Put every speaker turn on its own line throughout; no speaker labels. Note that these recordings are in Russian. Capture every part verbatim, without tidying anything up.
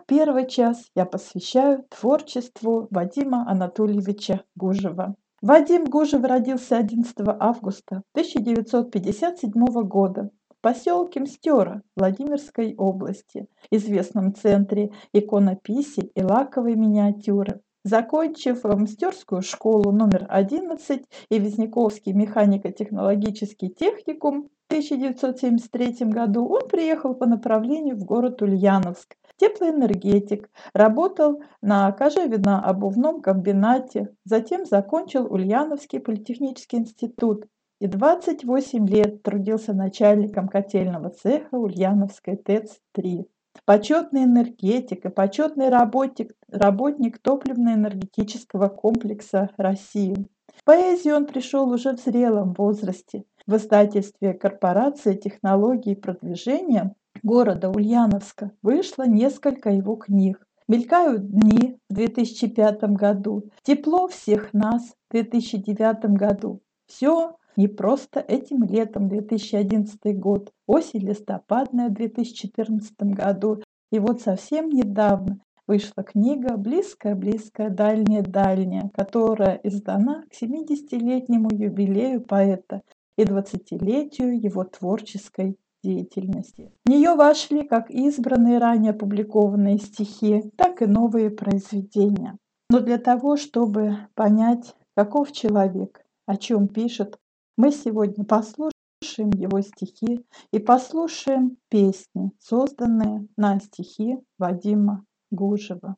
первый час я посвящаю творчеству Вадима Анатольевича Гужева. Вадим Гужев родился одиннадцатого августа тысяча девятьсот пятьдесят седьмого года в поселке Мстёра Владимирской области, известном центре иконописи и лаковой миниатюры. Закончив Мстёрскую школу номер одиннадцать и Вязниковский механико-технологический техникум в тысяча девятьсот семьдесят третьем году, он приехал по направлению в город Ульяновск. Теплоэнергетик, работал на кожевенно-обувном комбинате, затем закончил Ульяновский политехнический институт и двадцать восемь лет трудился начальником котельного цеха Ульяновской ТЭЦ-три. Почетный энергетик и почетный работник, работник топливно-энергетического комплекса России. В поэзию он пришел уже в зрелом возрасте. В издательстве корпорации технологий продвижения города Ульяновска вышло несколько его книг. «Мелькают дни» в две тысячи пятом году, «Тепло всех нас» в две тысячи девятом году. Все не просто этим летом две тысячи одиннадцатый год, осень листопадная в две тысячи четырнадцатом году. И вот совсем недавно вышла книга «Близкая-близкая, дальняя-дальняя», которая издана к семидесятилетнему юбилею поэта и двадцатилетию его творческой деятельности. В нее вошли как избранные ранее опубликованные стихи, так и новые произведения. Но для того, чтобы понять, каков человек, о чем пишет, мы сегодня послушаем его стихи и послушаем песни, созданные на стихи Вадима Гужева.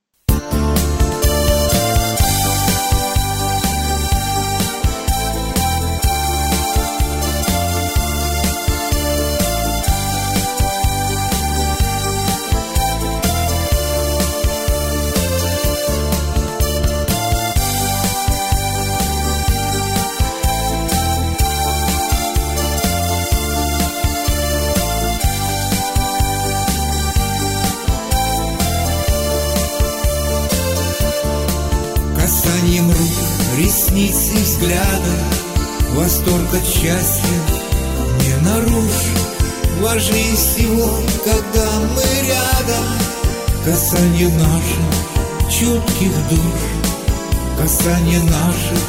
Касанием рук, ресниц и взгляда, восторг от счастья не нарушь. Важнее всего, когда мы рядом, касание наших чутких душ, касание наших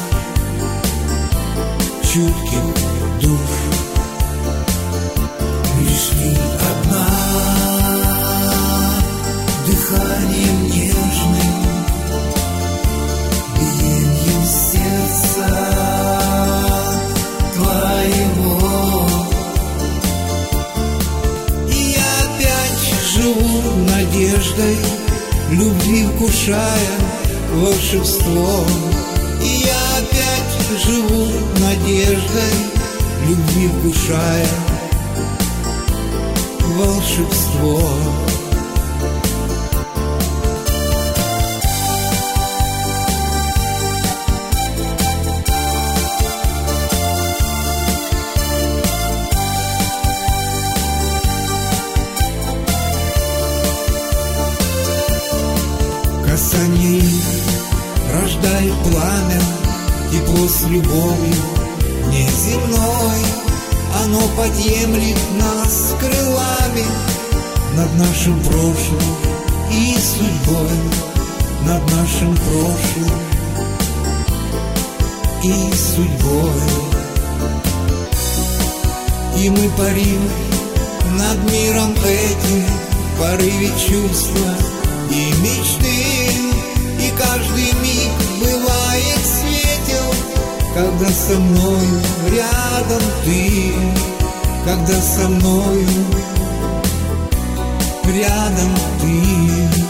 чутких душ. Лишь ты одна, дыханием нежным, биением сердца твоего. И я опять живу надеждой, любви вкушая волшебство. И я опять живу надеждой, любви вкушая волшебство. Касание их рождает пламя, тепло с любовью неземной. Оно подъемлет нас крылами над нашим прошлым и судьбой, над нашим прошлым и судьбой. И мы парим над миром этим в порыве чувства и мечты, и каждый миг бывает светел, когда со мною рядом ты, когда со мною рядом ты.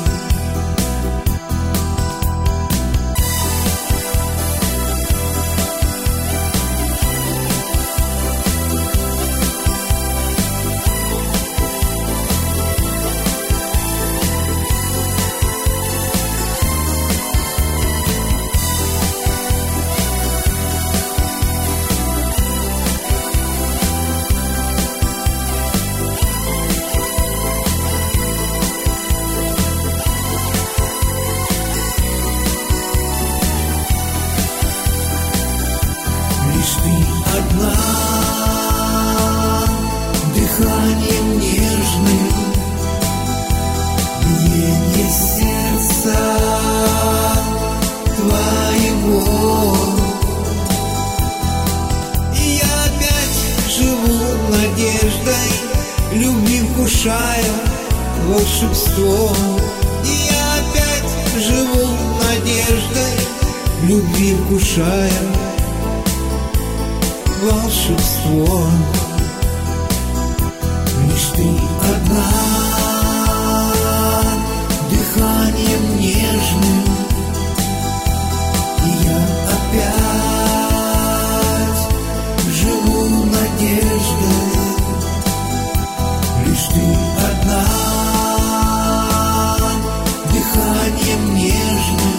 волшебство. И я опять живу надеждой, любви вкушая волшебство. Лишь ты одна, дыханием нежным, и я опять живу надеждой. Лишь ты одна, дыханием нежным,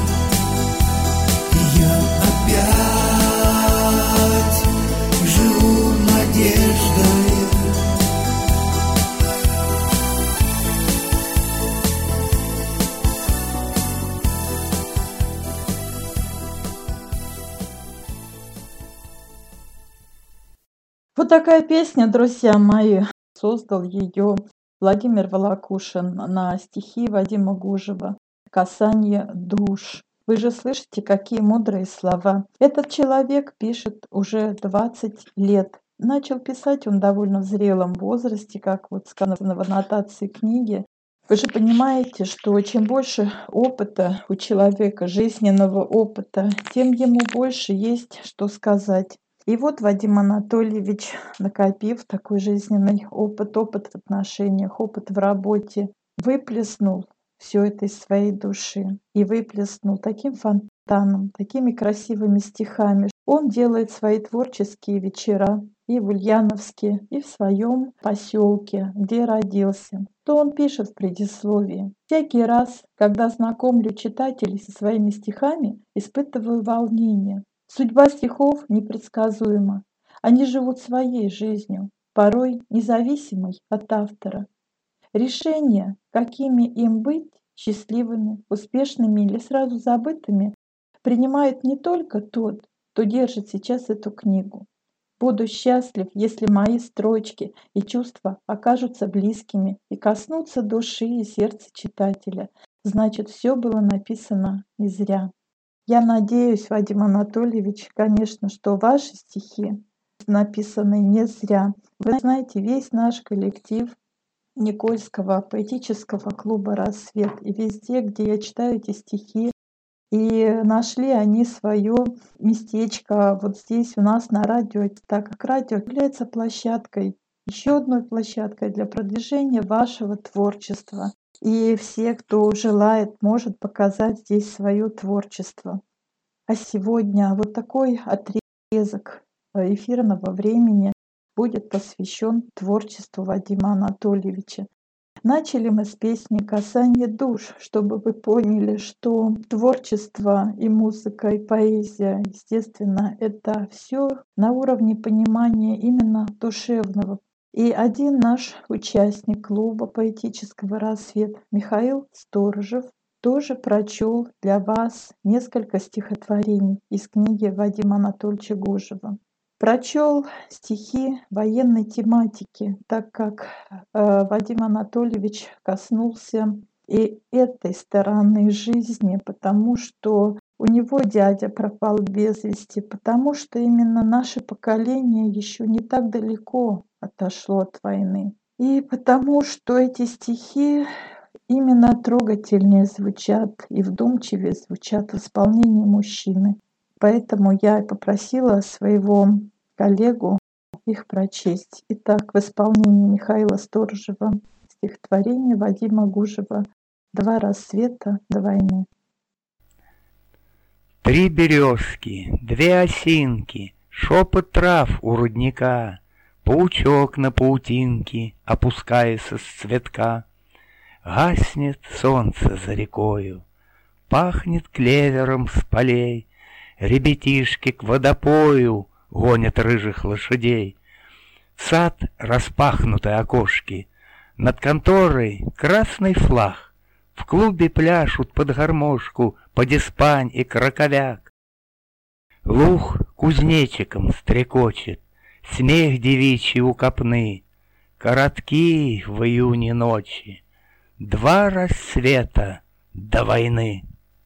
и я опять живу надеждой.
Вот такая песня, друзья мои. Создал ее Владимир Волокушин на стихи Вадима Гужева «Касание душ». Вы же слышите, какие мудрые слова. Этот человек пишет уже двадцать лет. Начал писать он довольно в зрелом возрасте, как вот сказано в аннотации книги. Вы же понимаете, что чем больше опыта у человека, жизненного опыта, тем ему больше есть что сказать. И вот Вадим Анатольевич, накопив такой жизненный опыт, опыт в отношениях, опыт в работе, выплеснул все это из своей души и выплеснул таким фонтаном, такими красивыми стихами. Он делает свои творческие вечера и в Ульяновске, и в своем поселке, где родился. То он пишет в предисловии: «Всякий раз, когда знакомлю читателей со своими стихами, испытываю волнение. Судьба стихов непредсказуема. Они живут своей жизнью, порой независимой от автора. Решение, какими им быть, счастливыми, успешными или сразу забытыми, принимает не только тот, кто держит сейчас эту книгу. Буду счастлив, если мои строчки и чувства окажутся близкими и коснутся души и сердца читателя. Значит, все было написано не зря». Я надеюсь, Вадим Анатольевич, конечно, что ваши стихи написаны не зря. Вы знаете, весь наш коллектив Никольского поэтического клуба «Рассвет», и везде, где я читаю эти стихи, и нашли они свое местечко вот здесь у нас на радио, так как радио является площадкой, еще одной площадкой для продвижения вашего творчества. И все, кто желает, может показать здесь свое творчество. А сегодня вот такой отрезок эфирного времени будет посвящен творчеству Вадима Анатольевича. Начали мы с песни «Касание душ», чтобы вы поняли, что творчество и музыка, и поэзия, естественно, это все на уровне понимания именно душевного. И один наш участник клуба поэтического «Рассвет» Михаил Сторожев тоже прочел для вас несколько стихотворений из книги Вадима Анатольевича Гужева. Прочел стихи военной тематики, так как э, Вадим Анатольевич коснулся и этой стороны жизни, потому что у него дядя пропал без вести, потому что именно наше поколение еще не так далеко отошло от войны. И потому что эти стихи именно трогательнее звучат и вдумчивее звучат в исполнении мужчины. Поэтому я и попросила своего коллегу их прочесть. Итак, в исполнении Михаила Сторожева стихотворение Вадима Гужева «Два рассвета до войны».
Три березки, две осинки, шепот трав у рудника, паучок на паутинке, опускается с цветка. Гаснет солнце за рекою, пахнет клевером с полей, ребятишки к водопою гонят рыжих лошадей. В сад распахнуты окошки, над конторой красный флаг, в клубе пляшут под гармошку подиспань и краковяк. Луг кузнечиком стрекочет, смех девичий у копны, коротки в июне ночи, два рассвета до войны.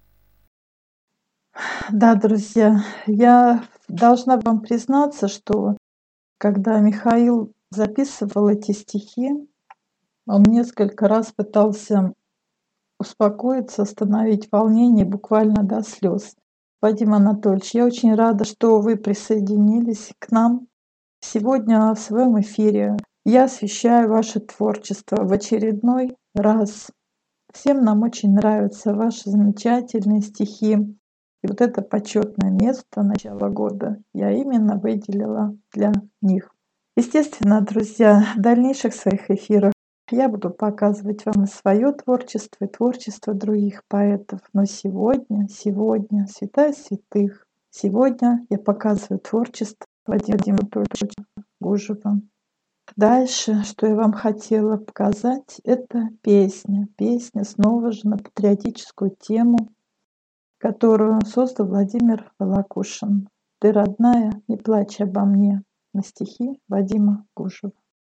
Да, друзья, я должна вам признаться, что когда Михаил записывал эти стихи, Он несколько раз пытался успокоиться, остановить волнение буквально до слез. Вадим Анатольевич, я очень рада, что вы присоединились к нам сегодня в своем эфире. Я освещаю ваше творчество в очередной раз. Всем нам очень нравятся ваши замечательные стихи. И вот это почетное место начала года я именно выделила для них. Естественно, друзья, в дальнейших своих эфирах я буду показывать вам и свое творчество, и творчество других поэтов. Но сегодня, сегодня, святая святых, сегодня я показываю творчество Вадима Анатольевича Гужева. Дальше, что я вам хотела показать, это песня. Песня снова же на патриотическую тему, которую создал Владимир Волокушин. «Ты, родная, не плачь обо мне», на стихи Вадима Гужева.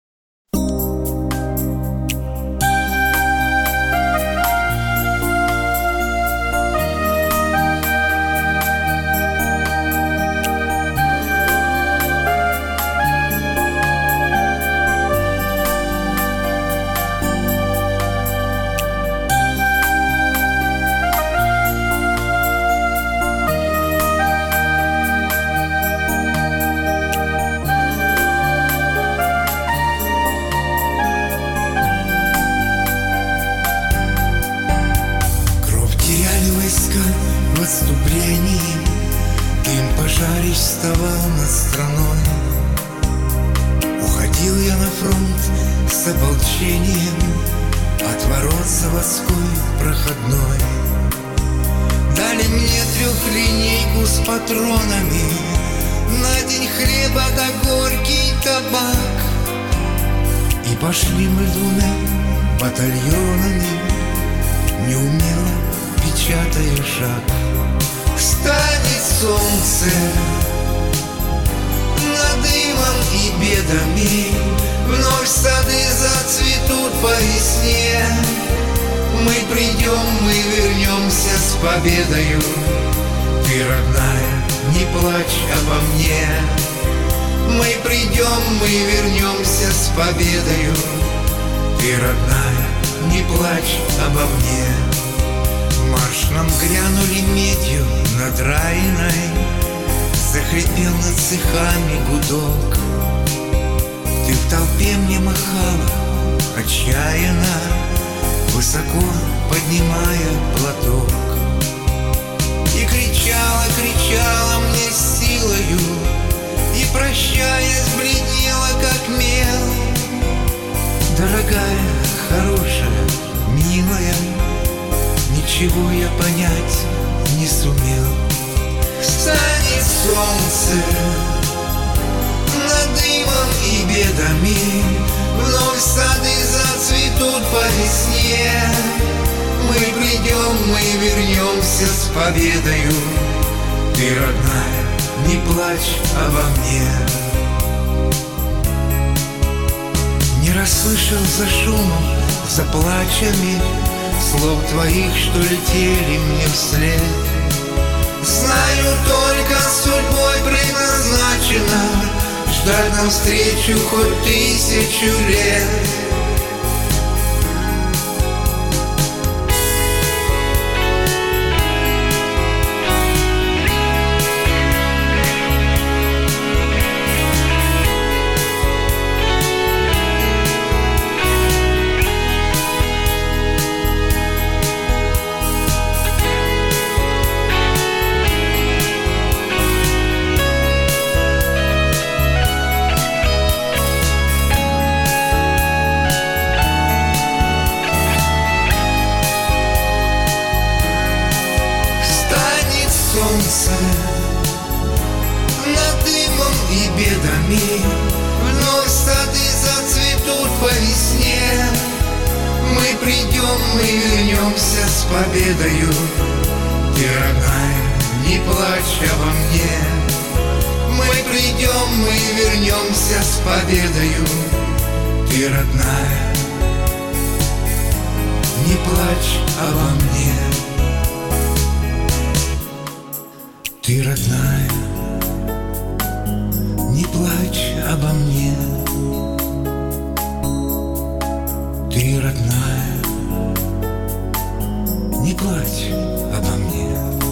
В отступлении дым пожарищ вставал над страной. Уходил я на фронт с ополчением от ворот заводской проходной. Дали мне трехлинейку с патронами, на день хлеба да горький табак. И пошли мы двумя батальонами, неумело печатая шаг. Встанет солнце над дымом и бедами, вновь сады зацветут по весне. Мы придем, мы вернемся с победою. Ты, родная, не плачь обо мне. Мы придем, мы вернемся с победою. Ты, родная, не плачь обо мне. Марш нам грянули медью надраенной, захрипел над цехами гудок. Ты в толпе мне махала отчаянно, высоко поднимая платок. И кричала, кричала мне силою, и, прощаясь, бледнела, как мел. Дорогая, хорошая, милая, ничего я понять не сумел. Встанет солнце над дымом и бедами, вновь сады зацветут по весне. Мы придем, мы вернемся с победою. Ты, родная, не плачь обо мне. Не расслышал за шумом, за плачами слов твоих, что летели мне вслед. Знаю, только судьбой предназначено ждать навстречу хоть тысячу лет. Солнце над дымом и бедами, вновь сады зацветут по весне. Мы придем, мы вернемся с победою. Ты, родная, не плачь обо мне. Мы придем, мы вернемся с победою. Ты, родная, не плачь обо мне. Ты, родная, не плачь обо мне. Ты, родная, не плачь обо мне.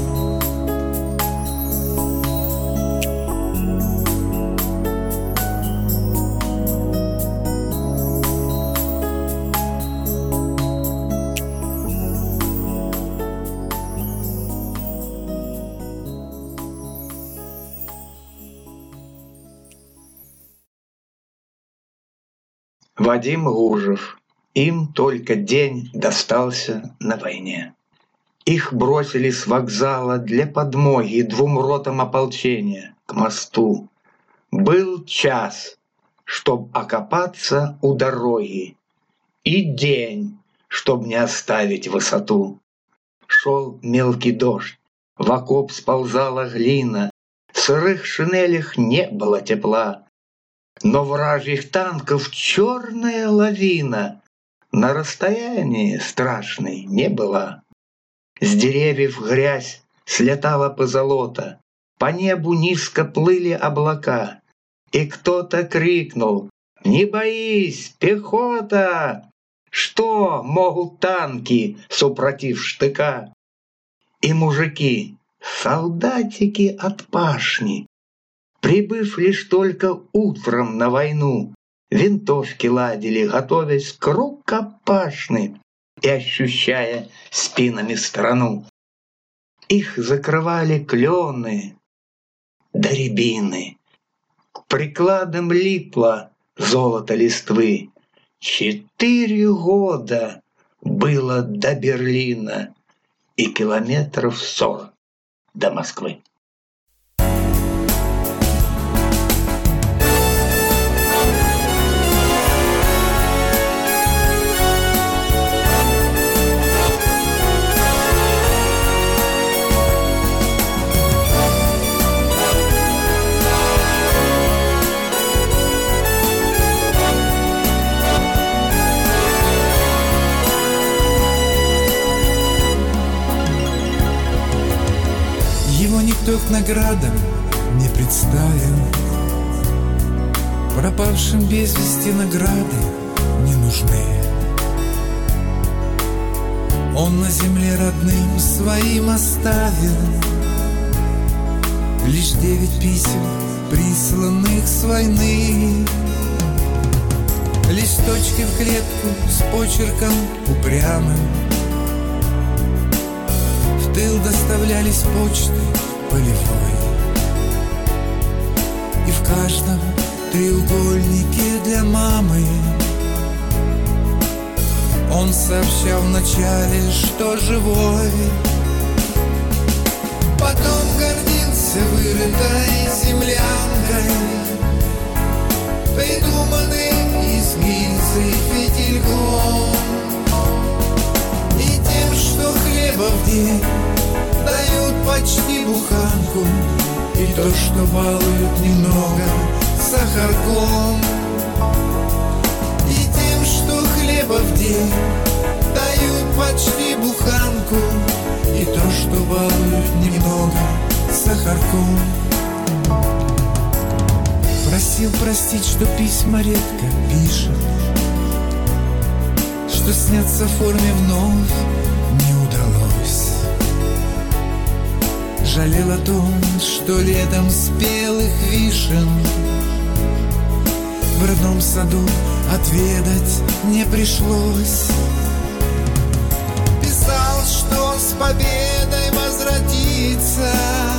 Вадим Гужев. Им только день достался на войне. Их бросили с вокзала для подмоги двум ротам ополчения к мосту. Был час, чтоб окопаться у дороги, и день, чтоб не оставить высоту. Шел мелкий дождь, в окоп сползала глина, в сырых шинелях не было тепла. Но вражьих танков черная лавина на расстоянии страшной не была. С деревьев грязь слетала позолота, по небу низко плыли облака, и кто-то крикнул: «Не боись, пехота! Что могут танки, супротив штыка?» И мужики, солдатики от пашни, прибыв лишь только утром на войну, винтовки ладили, готовясь к рукопашной и ощущая спинами страну. Их закрывали клены да рябины, к прикладам липло золото листвы. Четыре года было до Берлина и километров сорок до Москвы.
Его никто к наградам не представил, пропавшим без вести награды не нужны. Он на земле родным своим оставил лишь девять писем, присланных с войны. Листочки в клетку с почерком упрямым в тыл доставлялись почтой полевой, и в каждом треугольнике для мамы он сообщал вначале, что живой. Потом гордился вырытой землянкой, придуманным из гильзы фитильком, и тем, что хлеба в день дают почти буханку, и то, что балуют немного сахарком, и тем, что хлеба в день дают почти буханку, и то, что балуют немного сахарком. Просил простить, что письма редко пишет, что сняться в форме вновь не удалось. Жалел о том, что летом спелых вишен в родном саду отведать не пришлось. Писал, что с победой возвратится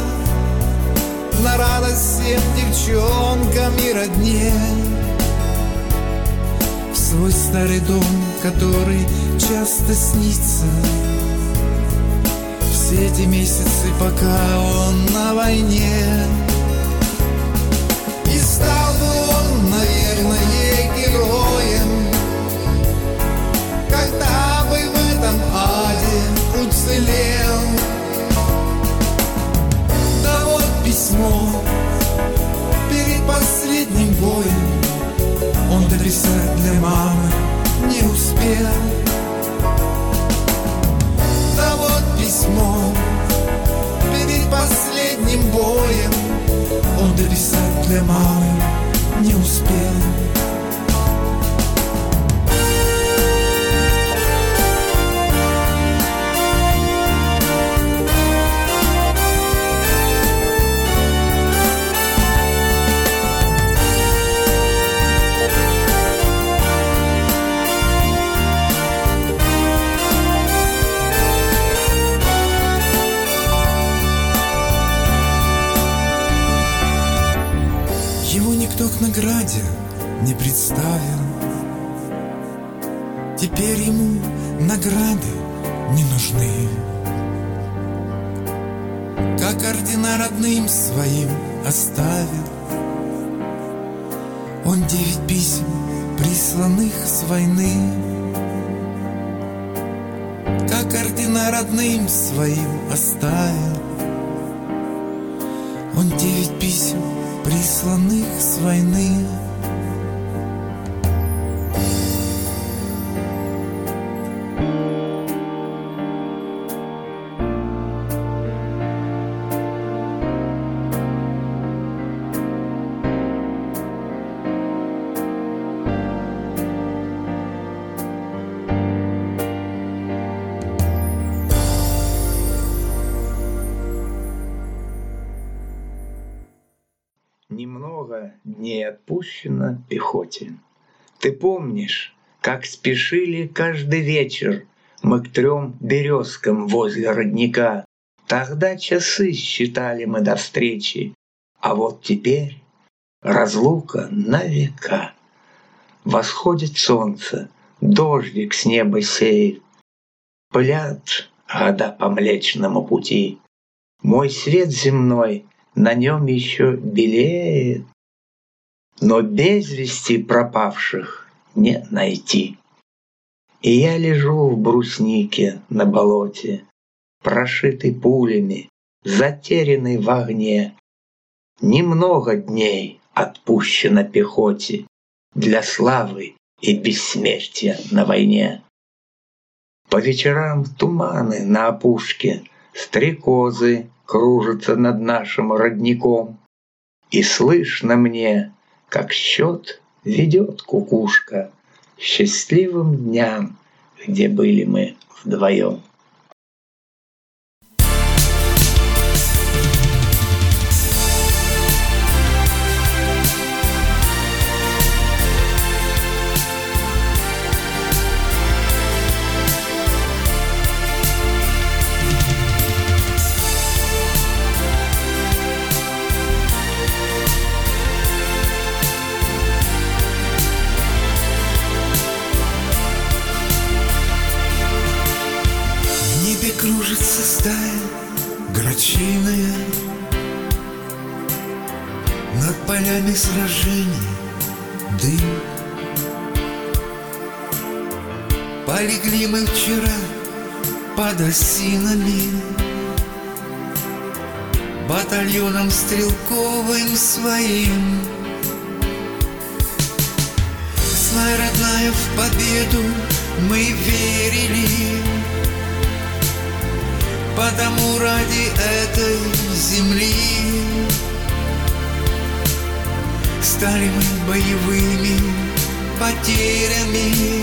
на радость всем девчонкам и родне, в свой старый дом, который часто снится все эти месяцы, пока он на войне. И стал бы он, наверное, героем, когда бы в этом аде уцелел. Да вот письмо перед последним боем он дописать для мамы не успел. Да вот письмо перед последним боем не представил. Теперь ему награды не нужны. Как ордена родным своим оставил он девять писем, присланных с войны. Как ордена родным своим оставил он девять писем, присланных с войны.
Немного дней отпущено пехоте. Ты помнишь, как спешили каждый вечер мы к трем березкам возле родника? Тогда часы считали мы до встречи, а вот теперь разлука на века. Восходит солнце, дождик с неба сеет, пылят года по Млечному пути. Мой свет земной на нем еще белеет, но без вести пропавших не найти. И я лежу в бруснике на болоте, прошитый пулями, затерянный в огне. Немного дней отпущено пехоте для славы и бессмертия на войне. По вечерам туманы на опушке, стрекозы кружатся над нашим родником, и слышно мне, как счет ведет кукушка счастливым дням, где были мы вдвоем.
Кружится стая грачиная над полями сражений, дым. Полегли мы вчера под осинами, батальоном стрелковым своим. Знай, родная, в победу мы верили, потому ради этой земли стали мы боевыми потерями,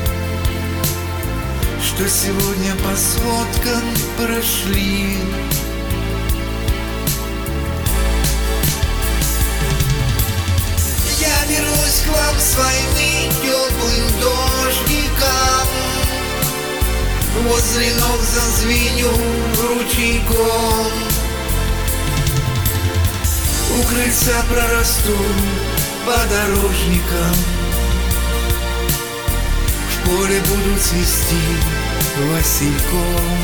что сегодня по сводкам прошли. Я вернусь к вам с войны теплым дождиком, возле ног зазвеню ручейком, у крыльца прорасту подорожником, в поле буду цвести васильком.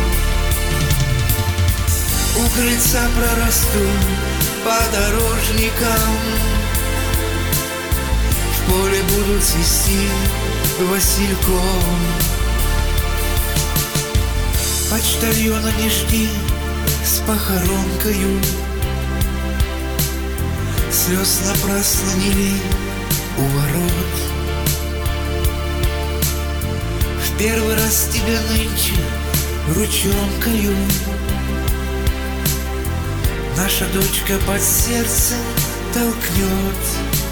У крыльца прорасту подорожником, в поле буду цвести васильком. Почтальона не жди с похоронкою, слез напрасно не лей у ворот. В первый раз тебя нынче ручонкою наша дочка под сердце толкнет.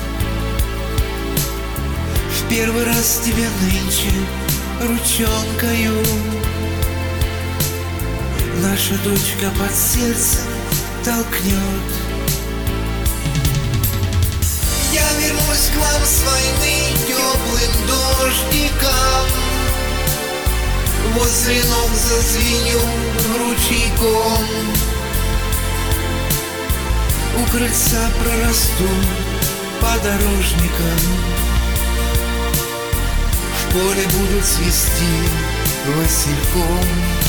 В первый раз тебя нынче ручонкою наша дочка под сердце толкнет. Я вернусь к вам с войны теплым дождиком, возле ног зазвеню ручейком, у крыльца прорасту подорожникам. В поле будут свисти васильком.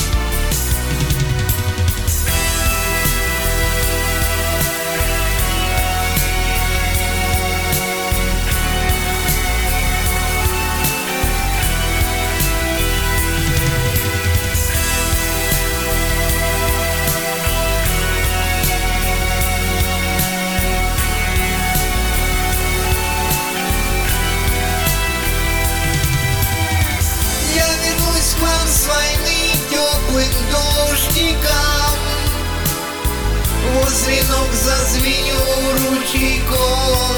С войны теплым дождиком возле ног зазвеню ручейком.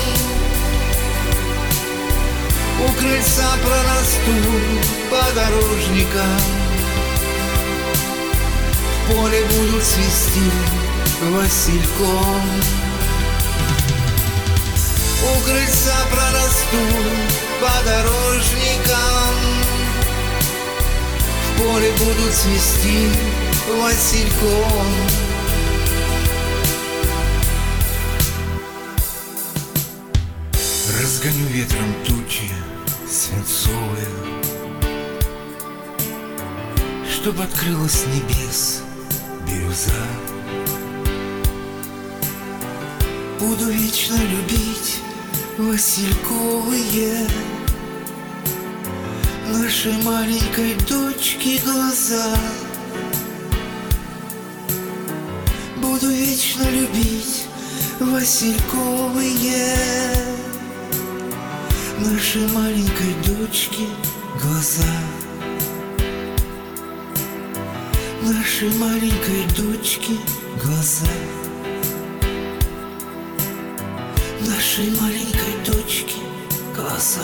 У крыльца прорасту подорожником. В поле будут свисти васильком. У крыльца прорасту подорожником. В поле будут свисти васильком. Разгоню ветром тучи свинцовые, чтоб открылась с небес бирюза. Буду вечно любить васильковые нашей маленькой дочки глаза. Буду вечно любить васильковые нашей маленькой дочки глаза. Нашей маленькой дочки глаза. Нашей маленькой дочки глаза.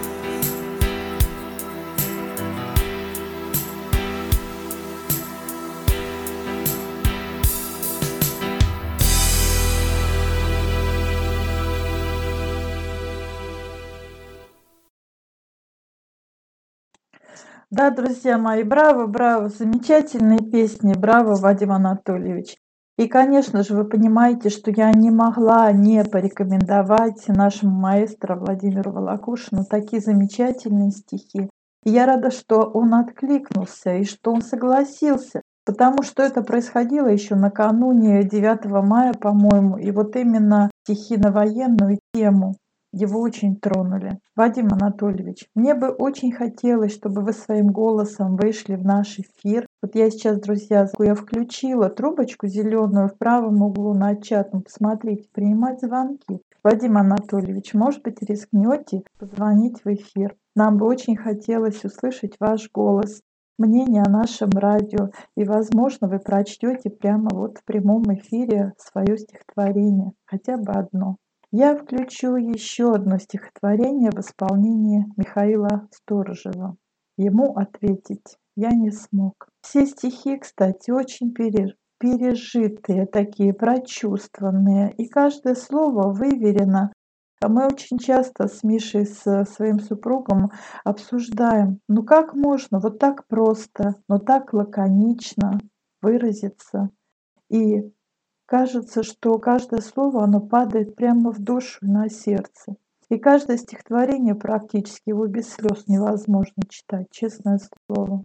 Да, друзья мои, браво, браво, замечательные песни, браво, Вадим Анатольевич. И, конечно же, вы понимаете, что я не могла не порекомендовать нашему маэстро Владимиру Волокушину такие замечательные стихи. И я рада, что он откликнулся и что он согласился, потому что это происходило еще накануне девятого мая, по-моему, и вот именно стихи на военную тему его очень тронули. Вадим Анатольевич, мне бы очень хотелось, чтобы вы своим голосом вышли в наш эфир. Вот я сейчас, друзья, я включила трубочку зеленую в правом углу на чат. Ну, посмотрите, принимать звонки. Вадим Анатольевич, может быть, рискнете позвонить в эфир? Нам бы очень хотелось услышать ваш голос, мнение о нашем радио. И, возможно, вы прочтете прямо вот в прямом эфире свое стихотворение, хотя бы одно. Я включу еще одно стихотворение в исполнении Михаила Сторожева. Ему ответить я не смог. Все стихи, кстати, очень пережитые, такие прочувствованные, и каждое слово выверено. Мы очень часто с Мишей, с своим супругом обсуждаем, ну как можно вот так просто, но так лаконично выразиться. И кажется, что каждое слово, оно падает прямо в душу, на сердце. И каждое стихотворение практически его без слез невозможно читать, честное слово.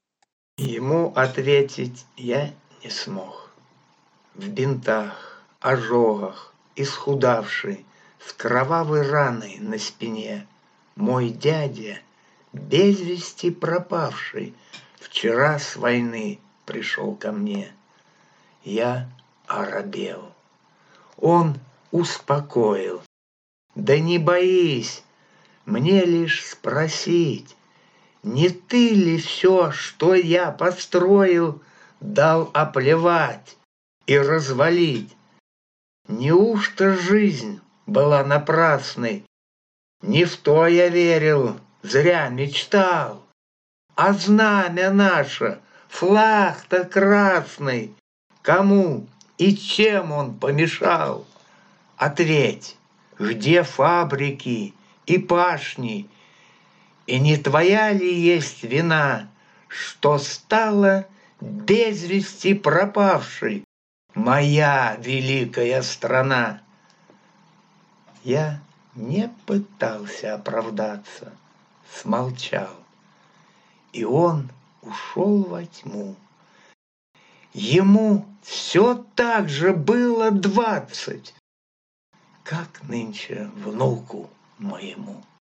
Ему ответить я не смог. В бинтах, ожогах, исхудавший, с кровавой раной на спине, мой дядя, без вести пропавший, вчера с войны пришел ко мне. Я оробел. Он успокоил. Да не боись, мне лишь спросить, не ты ли все, что я построил, дал оплевать и развалить? Неужто жизнь была напрасной? Не в то я верил, зря мечтал. А знамя наше, флаг-то красный, кому и чем он помешал? Ответь, где фабрики и пашни? И не твоя ли есть вина, что стала без вести пропавшей моя великая страна? Я не пытался оправдаться, смолчал. И он ушел во тьму. Ему все так же было двадцать, как нынче внуку моему.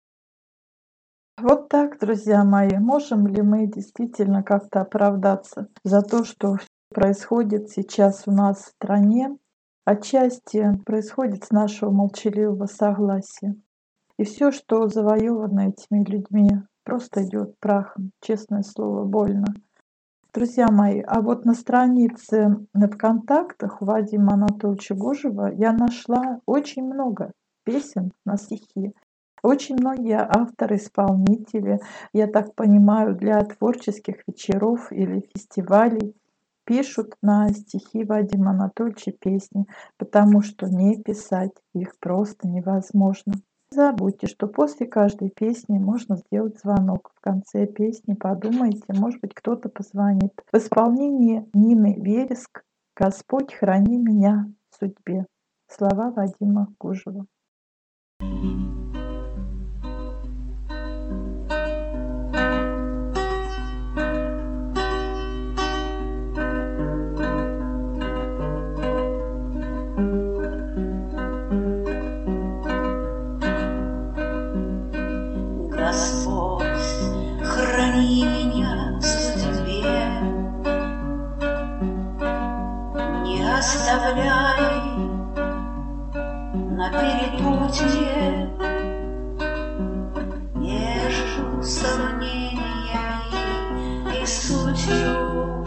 Вот так, друзья мои, можем ли мы действительно как-то оправдаться за то, что происходит сейчас у нас в стране? Отчасти происходит с нашего молчаливого согласия. И все, что завоевано этими людьми, просто идет прахом. Честное слово, больно. Друзья мои, а вот на странице на ВКонтактах у Вадима Анатольевича Гужева я нашла очень много песен на стихи. Очень многие авторы, исполнители, я так понимаю, для творческих вечеров или фестивалей пишут на стихи Вадима Анатольевича песни, потому что не писать их просто невозможно. Не забудьте, что после каждой песни можно сделать звонок. В конце песни подумайте, может быть, кто-то позвонит. В исполнении Нины Вереск «Господь, храни меня в судьбе». Слова Вадима Гужева.
Господь, храни меня в судьбе, не оставляй на перепутье между сомнениями и сутью.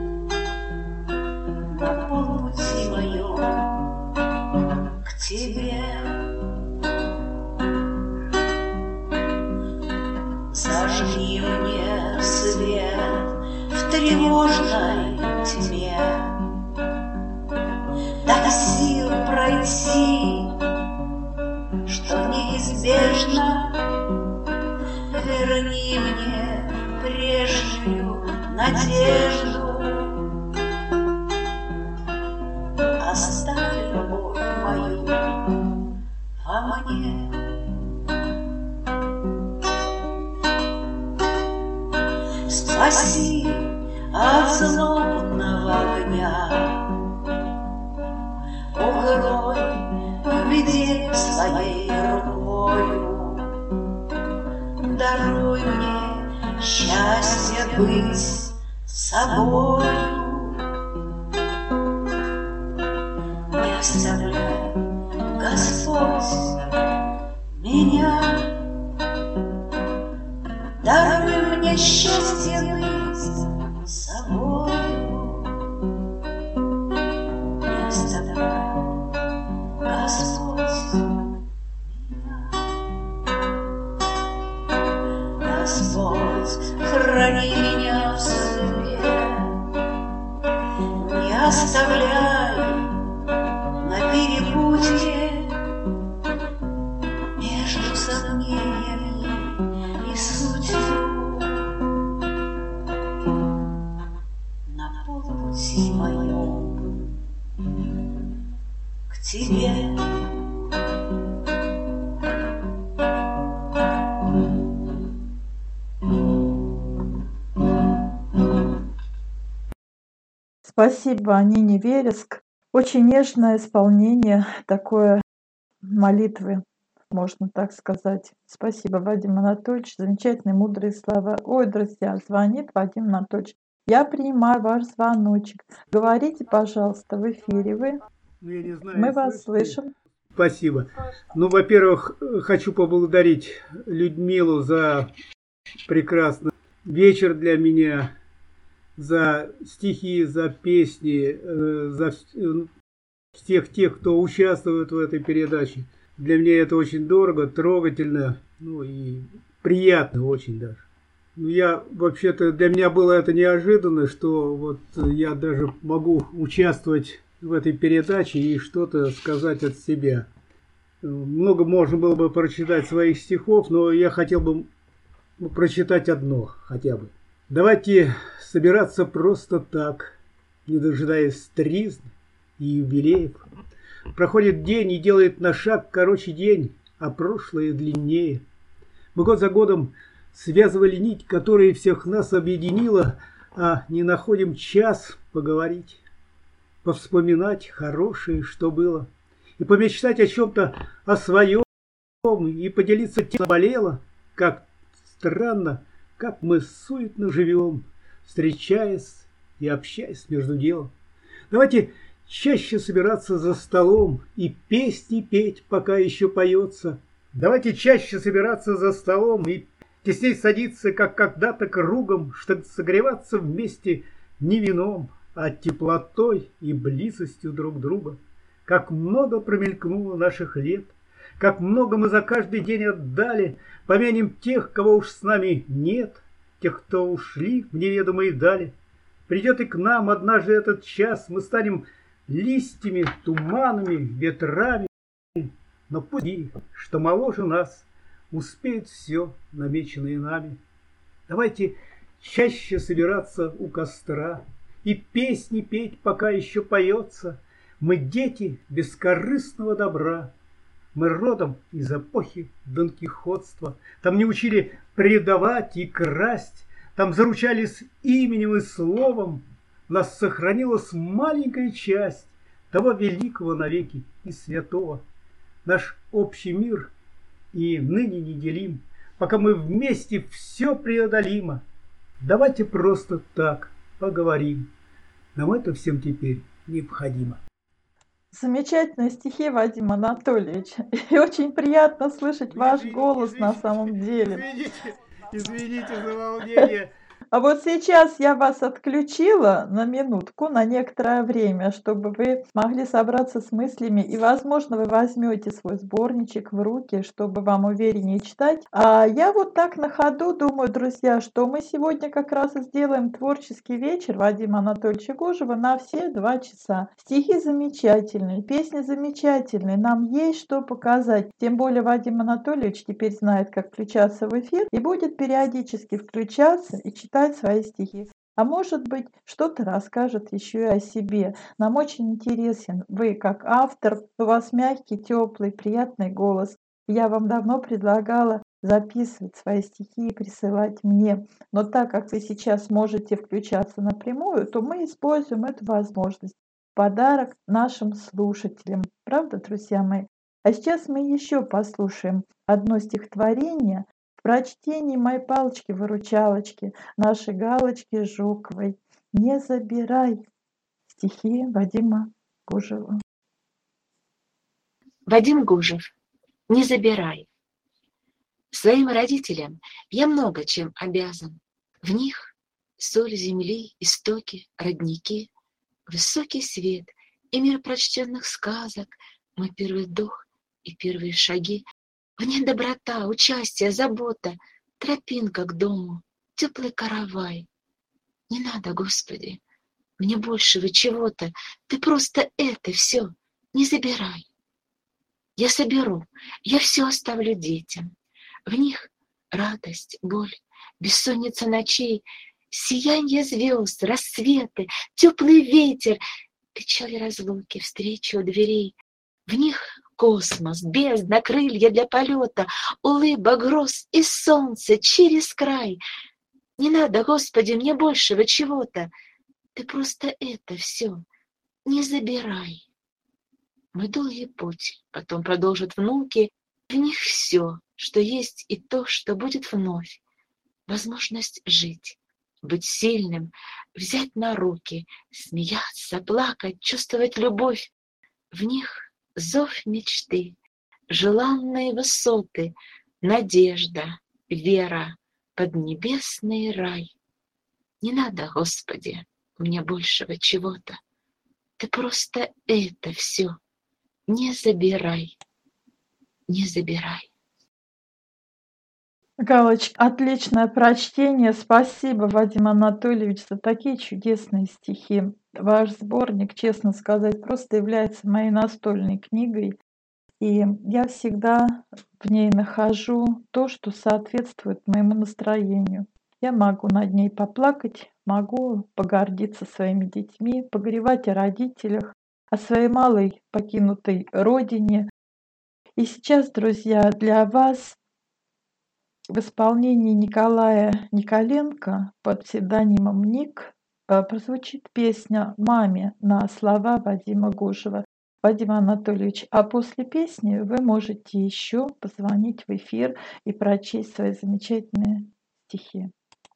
На полпути моем к тебе зажги мне свет в тревожной тьме, дай сил пройти, что неизбежно. Верни мне прежнюю надежду, оставь любовь мою во мне. Спаси от злобного огня, укрой в беде своей рукою, даруй мне счастье быть собою. Не оставляй, Господь, меня, даруй мне счастье быть собою. Не оставляй, Господь, меня. Господь, храни меня в судьбе, не оставляй на перепутье между сомнениями и сутью. На полпути моем к тебе.
Спасибо Нине Вереск. Очень нежное исполнение такое молитвы, можно так сказать. Спасибо, Вадим Анатольевич. Замечательные, мудрые слова. Ой, друзья, звонит Вадим Анатольевич. Я принимаю ваш звоночек. Говорите, пожалуйста, в эфире вы.
Ну, я не знаю,
Мы вас
слышите?
слышим.
Спасибо. Ну, во-первых, хочу поблагодарить Людмилу за прекрасный вечер для меня, за стихи, за песни, за всех тех, кто участвует в этой передаче. Для меня это очень дорого, трогательно, ну и приятно очень даже. Ну, я, вообще-то, для меня было это неожиданно, что вот я даже могу участвовать в этой передаче и что-то сказать от себя. Много можно было бы прочитать своих стихов, но я хотел бы прочитать одно хотя бы. Давайте собираться просто так, не дожидаясь тризн и юбилеев. Проходит день и делает на шаг короче день. а прошлое длиннее. Мы год за годом связывали нить, которая всех нас объединила, а не находим час поговорить, повспоминать хорошее, что было, и помечтать о чем-то, о своем, и поделиться тем, что болело. Как странно, как мы суетно живем, встречаясь и общаясь между делом. Давайте чаще собираться за столом и песни петь, пока еще поется. Давайте чаще собираться за столом и тесней садиться, как когда-то, кругом, чтобы согреваться вместе не вином, а теплотой и близостью друг друга. Как много промелькнуло наших лет, как много мы за каждый день отдали. Помянем тех, кого уж с нами нет, тех, кто ушли в неведомые дали. Придет и к нам однажды этот час, мы станем листьями, туманами, ветрами, но пусть, что моложе нас, успеет все, намеченное нами. Давайте чаще собираться у костра и песни петь, пока еще поется. Мы дети бескорыстного добра, мы родом из эпохи донкихотства. Там не учили предавать и красть, там заручались именем и словом. В нас сохранилась маленькая часть того великого навеки и святого. Наш общий мир и ныне неделим, пока мы вместе все преодолимо. Давайте просто так поговорим. Нам это всем теперь необходимо.
Замечательные стихи, Вадим Анатольевич. И очень приятно слышать ваш
Извините,
голос на
извините,
самом деле.
Извините, извините за волнение.
А вот сейчас я вас отключила на минутку, на некоторое время, чтобы вы могли собраться с мыслями, и, возможно, вы возьмете свой сборничек в руки, чтобы вам увереннее читать. А я вот так на ходу думаю, друзья, что мы сегодня как раз и сделаем творческий вечер Вадима Анатольевича Гужева на все два часа. Стихи замечательные, песни замечательные, нам есть что показать. Тем более Вадим Анатольевич теперь знает, как включаться в эфир, и будет периодически включаться и читать свои стихи. А может быть, что-то расскажет еще и о себе. Нам очень интересен вы как автор, у вас мягкий, теплый, приятный голос. Я вам давно предлагала записывать свои стихи и присылать мне. Но так как вы сейчас можете включаться напрямую, то мы используем эту возможность. Подарок нашим слушателям. Правда, друзья мои? А сейчас мы еще послушаем одно стихотворение в прочтении моей палочки-выручалочки, нашей Галочки Жуковой. «Не забирай». Стихи Вадима Гужева.
Вадим Гужев. «Не забирай». Своим родителям я много чем обязан. В них соль земли, истоки, родники, высокий свет и мир прочтенных сказок, мой первый вдох и первые шаги. В ней доброта, участие, забота, тропинка к дому, теплый каравай. Не надо, Господи, мне большего чего-то, ты просто это все не забирай. Я соберу, я все оставлю детям. В них радость, боль, бессонница ночей, сияние звезд, рассветы, теплый ветер, печаль разлуки, встречи у дверей. В них космос, бездна, крылья для полета, улыба, гроз и солнце через край. Не надо, Господи, мне большего чего-то, ты просто это все не забирай. Мой долгий путь потом продолжат внуки, в них все, что есть, и то, что будет вновь. Возможность жить, быть сильным, взять на руки, смеяться, плакать, чувствовать любовь. В них зов мечты, желанные высоты, надежда, вера, поднебесный рай. Не надо, Господи, мне большего чего-то. Ты просто это все не забирай, не забирай.
Галочка, отличное прочтение. Спасибо, Вадим Анатольевич, за такие чудесные стихи. Ваш сборник, честно сказать, просто является моей настольной книгой. И я всегда в ней нахожу то, что соответствует моему настроению. Я могу над ней поплакать, могу погордиться своими детьми, погоревать о родителях, о своей малой покинутой родине. И сейчас, друзья, для вас в исполнении Николая Николенко под псевдонимом Ник э, прозвучит песня «Маме» на слова Вадима Гужева. Вадим Анатольевич, а после песни вы можете еще позвонить в эфир и прочесть свои замечательные стихи.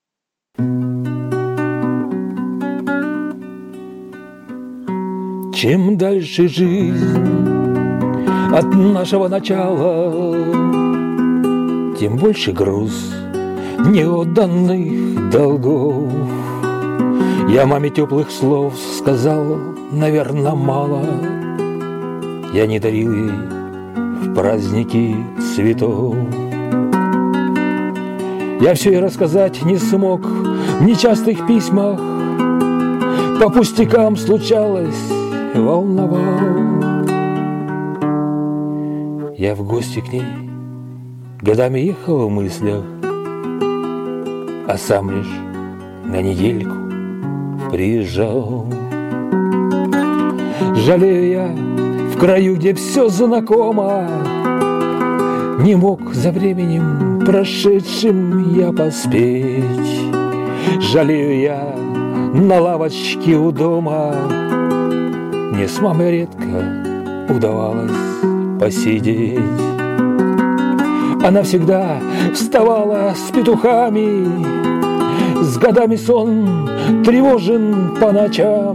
Чем дальше жизнь от нашего начала, тем больше груз неотданных долгов. Я маме теплых слов сказал, наверное, мало. Я не дарил ей в праздники цветов. Я все ей рассказать не смог в нечастых письмах. По пустякам случалось, волновал. Я в гости к ней годами ехал в мыслях, а сам лишь на недельку приезжал. Жалею я, в краю, где все знакомо, не мог за временем прошедшим я поспеть. Жалею я, на лавочке у дома мне с мамой редко удавалось посидеть. Она всегда вставала с петухами, с годами сон тревожен по ночам.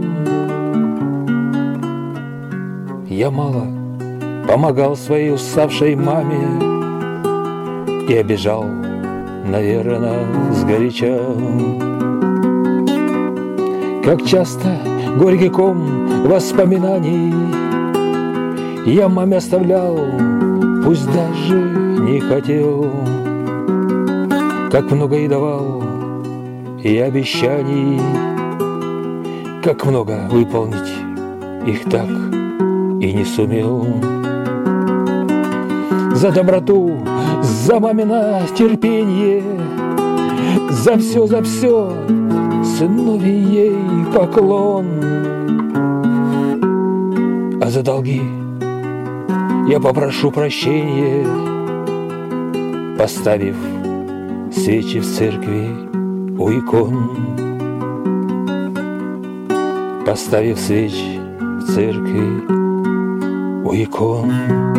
Я мало помогал своей уставшей маме и обижал, наверное, сгоряча. Как часто горький ком воспоминаний я маме оставлял, пусть даже не хотел. Как много ей давал и обещаний, как много выполнить их так и не сумел. За доброту, за мамино терпенье, за все, за все сыновей ей поклон. А за долги я попрошу прощения, поставив свечи в церкви у икон. Поставив свечи в церкви у икон.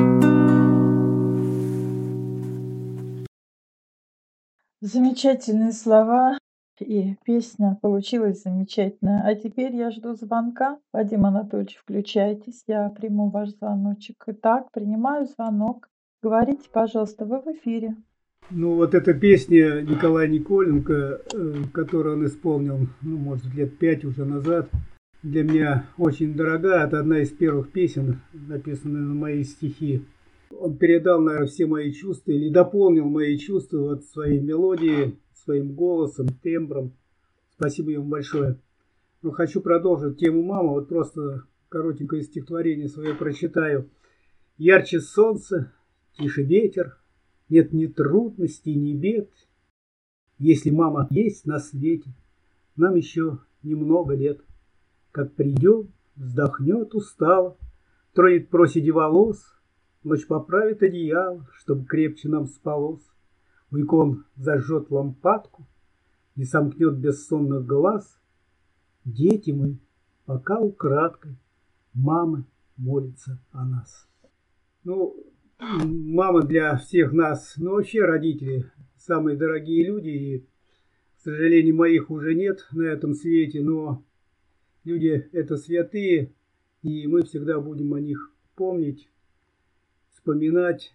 Замечательные слова, и песня получилась замечательная. А теперь я жду звонка. Вадим Анатольевич, включайтесь, я приму ваш звоночек. Итак, принимаю звонок. Говорите, пожалуйста, вы в эфире.
Ну, вот эта песня Николая Николенко, которую он исполнил, ну, может, лет пять уже назад, для меня очень дорога. Это одна из первых песен, написанная на мои стихи. Он передал, наверное, все мои чувства или дополнил мои чувства вот своей мелодией, своим голосом, тембром. Спасибо ему большое. Но хочу продолжить тему мамы. Вот просто коротенькое стихотворение свое прочитаю. Ярче солнце, тише ветер, нет ни трудностей, ни бед. Если мама есть на свете, нам еще немного лет. Как придем, вздохнет устало, тронет проседи волос, ночь поправит одеяло, чтобы крепче нам спалось. У икон зажжет лампадку и сомкнет бессонных глаз. Дети мы, пока украдкой, мама молится о нас. Ну, мама для всех нас, ну вообще родители, самые дорогие люди. И, к сожалению, моих уже нет на этом свете, но люди это святые, и мы всегда будем о них помнить, вспоминать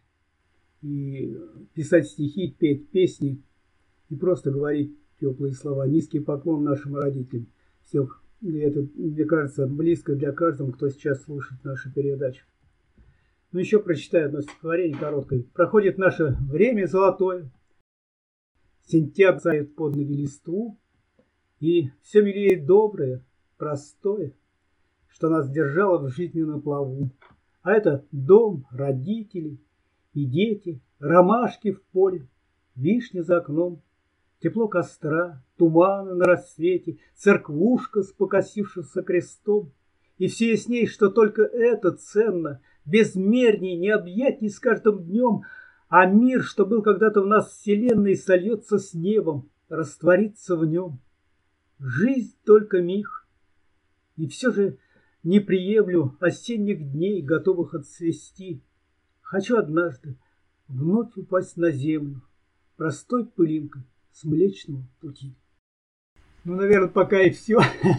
и писать стихи, петь песни и просто говорить теплые слова. Низкий поклон нашим родителям. Всех, это, мне кажется, близко для каждого, кто сейчас слушает нашу передачу. Ну, еще прочитаю одно стихотворение короткое. Проходит наше время золотое, сентябрь садит под ноги листву, и все милеет доброе, простое, что нас держало в жизни на плаву. А это дом, родители и дети, ромашки в поле, вишни за окном, тепло костра, туманы на рассвете, церквушка с покосившимся крестом. И все ясней, что только это ценно, безмерней, необъятней с каждым днем, а мир, что был когда-то в нас вселенной, сольется с небом, растворится в нем. Жизнь только миг, и все же не приемлю осенних дней, готовых отцвести. Хочу однажды вновь упасть на землю, простой пылинкой с Млечного Пути. Ну, наверное, пока и все.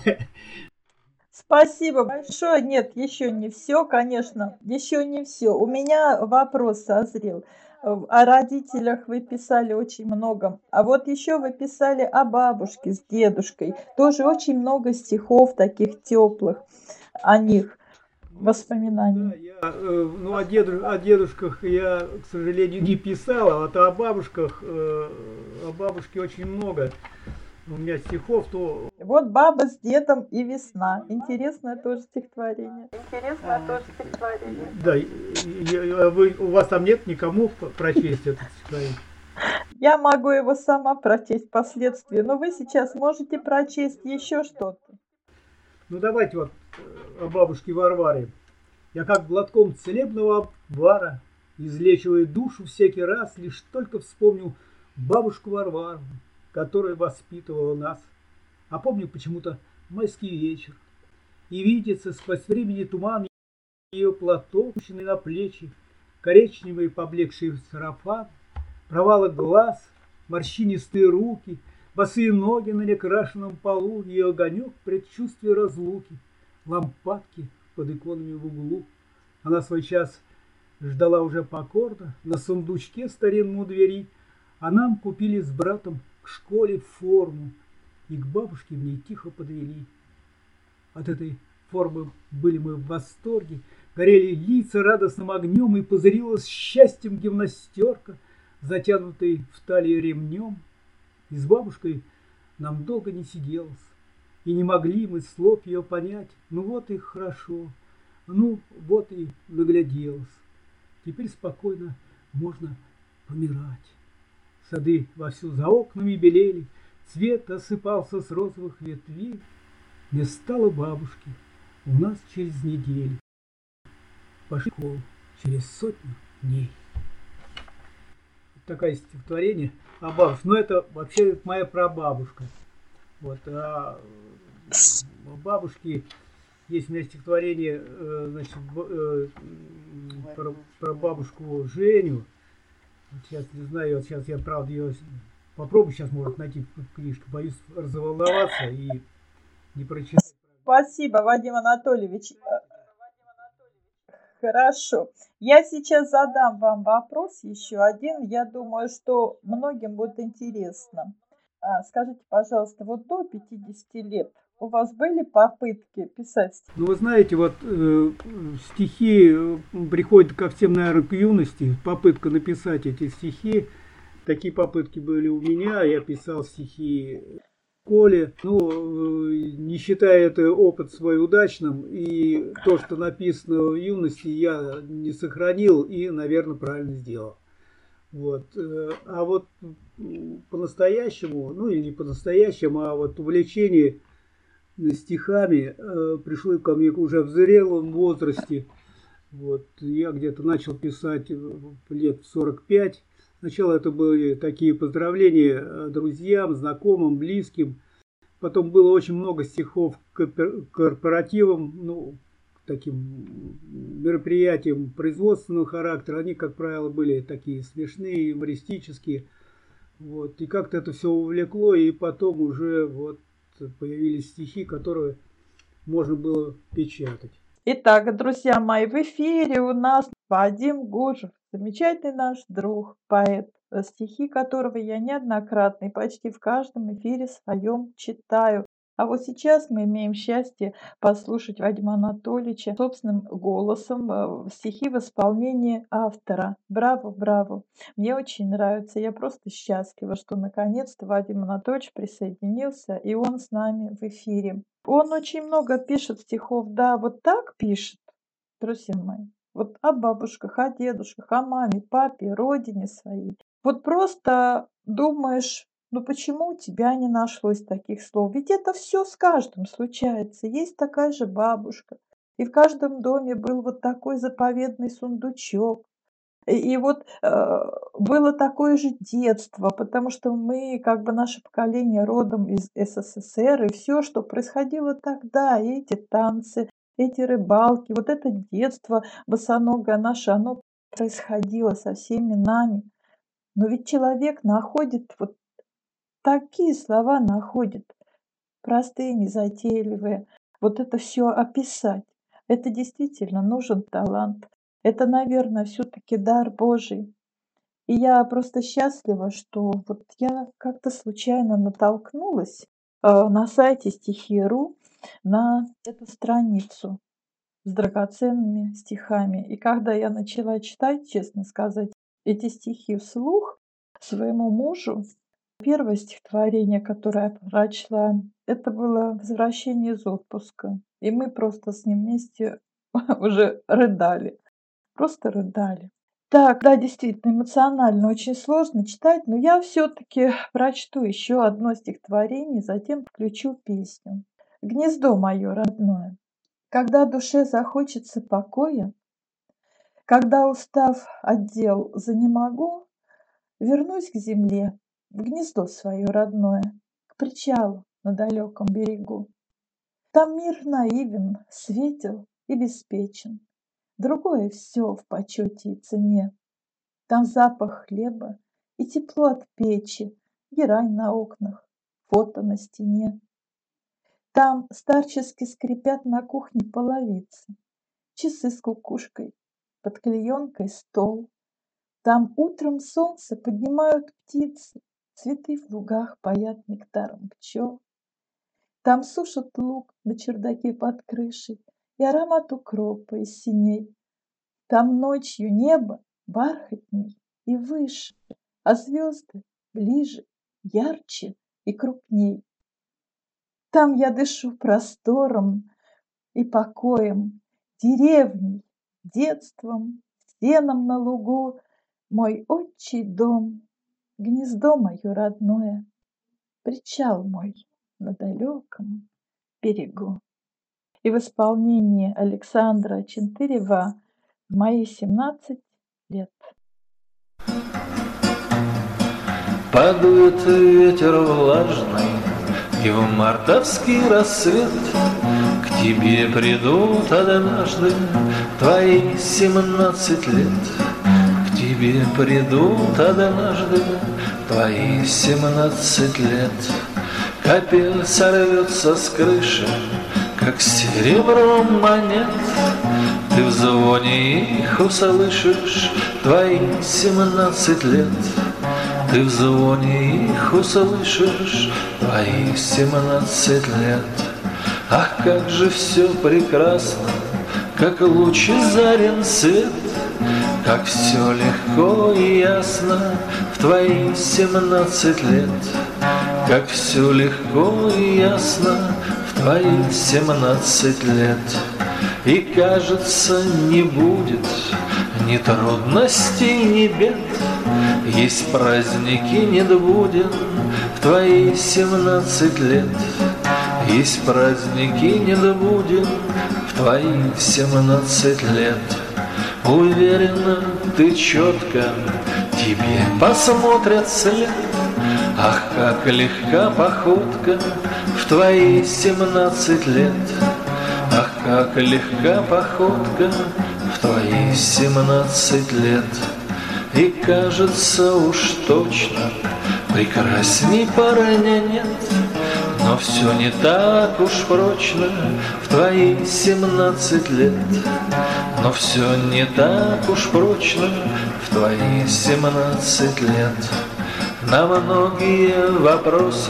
Спасибо большое. Нет, еще не все, конечно, еще не все. У меня вопрос созрел. Э, О родителях вы писали очень много. А вот еще вы писали о бабушке с дедушкой. Тоже очень много стихов таких теплых о них,
Да,
воспоминаний.
я, э, ну, о, деду, о дедушках я, к сожалению, не писал, а вот о бабушках, э, о бабушке очень много. У меня стихов, то...
Вот «Баба с дедом и весна». Интересное тоже стихотворение.
Да, и- и- а вы, у вас там нет никому п- прочесть это стихотворение?
Я могу его сама прочесть впоследствии, но вы сейчас можете прочесть еще что-то.
Ну, давайте вот э, о бабушке Варваре. Я как глотком целебного обвара, излечивая душу всякий раз, лишь только вспомню бабушку Варвару, которая воспитывала нас. А помню почему-то майский вечер, и видится сквозь времени туман ее платок, опущенный на плечи, коричневый поблекший сарафан, провалы глаз, морщинистые руки, босые ноги на некрашенном полу, ее огонек предчувствия разлуки, лампадки под иконами в углу. Она свой час ждала уже покорно на сундучке старинном у двери, а нам купили с братом к школе форму, и к бабушке в ней тихо подвели. От этой формы были мы в восторге, горели лица радостным огнем, и пузырилась счастьем гимнастерка, затянутый в талии ремнем. И с бабушкой нам долго не сиделось, и не могли мы слов ее понять. Ну вот и хорошо, ну вот и нагляделось. Теперь спокойно можно помирать. Сады вовсю за окнами белели, цвет осыпался с розовых ветвей. Не стало бабушки у нас через неделю, по школу через сотню дней. Такое стихотворение о бабушке. Но это вообще моя прабабушка. Вот, а у бабушки есть у меня стихотворение, э, значит, б- э, м, про, про бабушку Женю. Вот сейчас не знаю, вот сейчас я правда ее попробую сейчас может найти в книжке, боюсь разволноваться и не прочитать.
Спасибо, Вадим Анатольевич. Хорошо. Я сейчас задам вам вопрос еще один. Я думаю, что многим будет интересно. А, Скажите, пожалуйста, вот до пятидесяти лет у вас были попытки писать стихи?
Ну, вы знаете, вот э, стихи э, приходят ко всем, наверное, к юности, попытка написать эти стихи. Такие попытки были у меня, я писал стихи в школе. Ну, э, не считая это опыт свой удачным, и то, что написано в юности, я не сохранил и, наверное, правильно сделал. Вот. э, А вот м, по-настоящему, ну или не по-настоящему, а вот увлечение стихами э, пришло ко мне уже в зрелом возрасте. Вот, я где-то начал писать в- лет в сорок пять. Сначала это были такие поздравления э, друзьям, знакомым, близким. Потом было очень много стихов к корпор- корпоративам, ну, таким мероприятиям производственного характера. Они, как правило, были такие смешные, юмористические. Вот. И как-то это все увлекло, и потом уже вот появились стихи, которые можно было печатать.
Итак, друзья мои, в эфире у нас Вадим Гужев, замечательный наш друг, поэт, э, стихи которого я неоднократно и почти в каждом эфире своем читаю. А вот сейчас мы имеем счастье послушать Вадима Анатольевича собственным голосом э, стихи в исполнении автора. Браво, браво! Мне очень нравится. Я просто счастлива, что наконец-то Вадим Анатольевич присоединился, и он с нами в эфире. Он очень много пишет стихов, да, вот так пишет, друзья мои. Вот о бабушках, о дедушках, о маме, папе, родине своей. Вот просто думаешь, ну почему у тебя не нашлось таких слов? Ведь это все с каждым случается. Есть такая же бабушка, И в каждом доме был вот такой заповедный сундучок. И, и вот э, было такое же детство, потому что мы, как бы наше поколение родом из СССР, и все, что происходило тогда, и эти танцы, эти рыбалки, вот это детство босоногое наше, оно происходило со всеми нами. Но ведь человек находит, вот такие слова находит, простые, незатейливые. Вот это все описать. Это действительно нужен талант. Это, наверное, все-таки дар Божий. И я просто счастлива, что вот я как-то случайно натолкнулась э, на сайте стихи.ру на эту страницу с драгоценными стихами. И когда я начала читать, честно сказать, эти стихи вслух своему мужу, первое стихотворение, которое я прочла, это было «Возвращение из отпуска». И мы просто с ним вместе уже рыдали. Просто рыдали. Так, да, действительно, эмоционально очень сложно читать, но я все-таки прочту еще одно стихотворение, затем включу песню. «Гнездо мое родное». Когда душе захочется покоя, когда, устав от дел, занемогу, вернусь к земле, в гнездо свое родное, к причалу на далеком берегу. Там мир наивен, светел и беспечен, другое все в почете и цене. Там запах хлеба и тепло от печи, герань на окнах, фото на стене. Там старчески скрипят на кухне половицы, часы с кукушкой, под клеенкой стол. Там утром солнце поднимают птицы, цветы в лугах паят нектаром пчел. Там сушат лук на чердаке под крышей и аромат укропа из синей. Там ночью небо бархатней и выше, а звезды ближе, ярче и крупней. Там я дышу простором и покоем, деревней, детством, сеном на лугу, мой отчий дом, гнездо мое родное, причал мой на далеком берегу. И в исполнении Александра Чентырева в мои семнадцать лет.
Подует ветер влажный, и в мартовский рассвет к тебе придут однажды твои семнадцать лет. К тебе придут однажды твои семнадцать лет. Капель сорвется с крыши, как серебром монет. Ты в звоне их услышишь твои семнадцать лет. Ты в звоне их услышишь твои семнадцать лет. Ах, как же все прекрасно, как лучезарен свет, как все легко и ясно в твои семнадцать лет. Как все легко и ясно в твои семнадцать лет. И кажется, не будет ни трудностей, ни бед. Есть праздники недбуден в твои семнадцать лет. Есть праздники недбуден в твои семнадцать лет. Уверенно ты четко, тебе посмотрят след. Ах, как легка походка в твои семнадцать лет. Ах, как легка походка в твои семнадцать лет. И кажется уж точно, прекрасней парня нет. Но все не так уж прочно в твои семнадцать лет. Но все не так уж прочно в твои семнадцать лет. На многие вопросы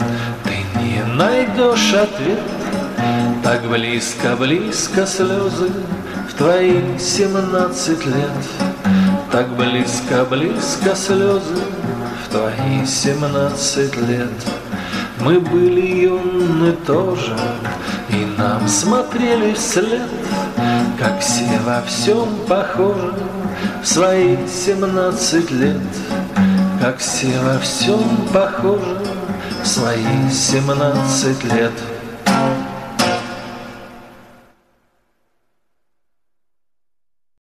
ты не найдешь ответ. Так близко-близко слезы в твои семнадцать лет. Так близко-близко слезы в твои семнадцать лет. Мы были юны тоже, и нам смотрели вслед, как все во всем похожи в свои семнадцать лет. Как все во всем похожи в свои семнадцать лет.